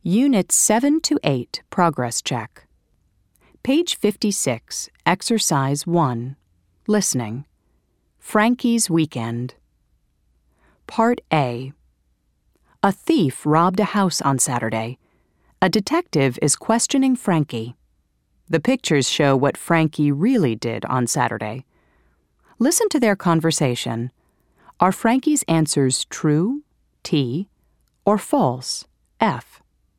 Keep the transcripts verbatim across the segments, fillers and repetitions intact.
Unit seven to eight, Progress Check. Page fifty-six, Exercise one. Listening. Frankie's Weekend. Part A. A thief robbed a house on Saturday. A detective is questioning Frankie. The pictures show what Frankie really did on Saturday. Listen to their conversation. Are Frankie's answers true, T, or false, F?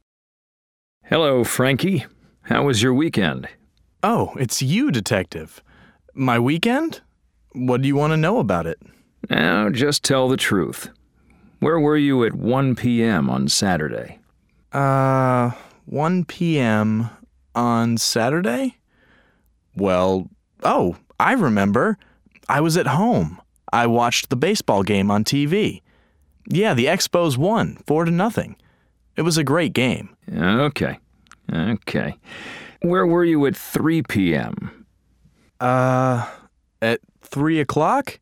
Hello, Frankie. How was your weekend? Oh, it's you, Detective. My weekend? What do you want to know about it? Now, just tell the truth. Where were you at one p.m. on Saturday? Uh, one p.m. on Saturday? Well, oh, I remember. I was at home. I watched the baseball game on T V. Yeah, the Expos won, four to nothing. It was a great game. Okay, okay. Where were you at three p.m.? Uh, at three o'clock?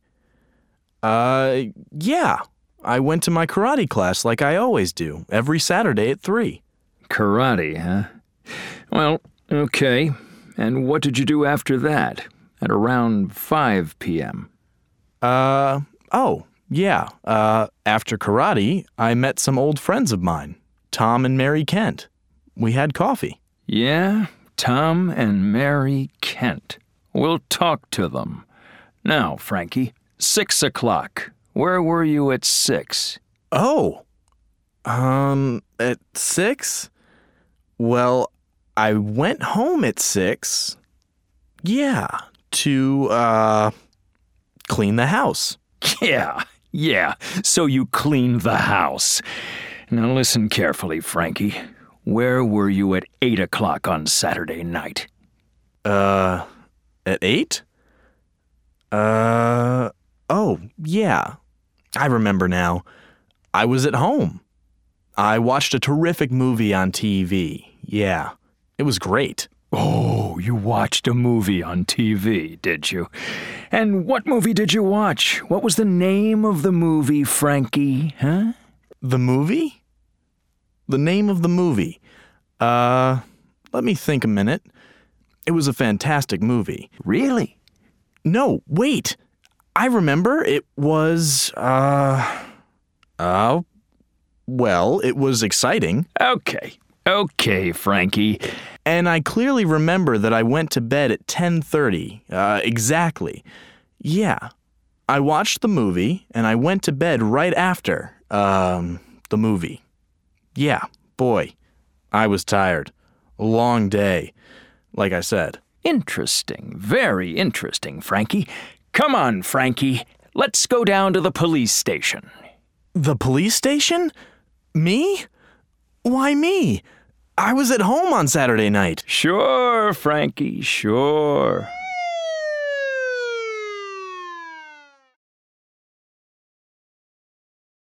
Uh, yeah. I went to my karate class like I always do, every Saturday at three. Karate, huh? Well, okay. And what did you do after that, at around five p.m.? Uh, oh, yeah. Uh, after karate, I met some old friends of mine, Tom and Mary Kent. We had coffee. Yeah, Tom and Mary Kent. We'll talk to them. Now, Frankie, six o'clock. Where were you at six? Oh, um, at six? Well, I went home at six. Yeah, to, uh, clean the house. Yeah, yeah, so you cleaned the house. Now listen carefully, Frankie. Where were you at eight o'clock on Saturday night? Uh, at eight? Uh, oh, yeah. I remember now. I was at home. I watched a terrific movie on T V. Yeah, it was great. Oh, you watched a movie on T V, did you? And what movie did you watch? What was the name of the movie, Frankie, huh? The movie? The name of the movie? Uh, let me think a minute. It was a fantastic movie. Really? No, wait. I remember. It was, uh, uh, well, it was exciting. Okay, okay, Frankie. And I clearly remember that I went to bed at ten thirty, uh, exactly. Yeah, I watched the movie, and I went to bed right after, um, the movie. Yeah, boy, I was tired. A long day, like I said. Interesting, very interesting, Frankie. Come on, Frankie. Let's go down to the police station. The police station? Me? Why me? I was at home on Saturday night. Sure, Frankie, sure.